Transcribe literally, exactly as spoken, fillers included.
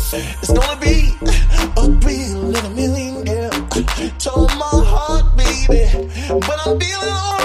It's gonna be a real little million, girl. Told my heart, baby, but I'm feeling alright.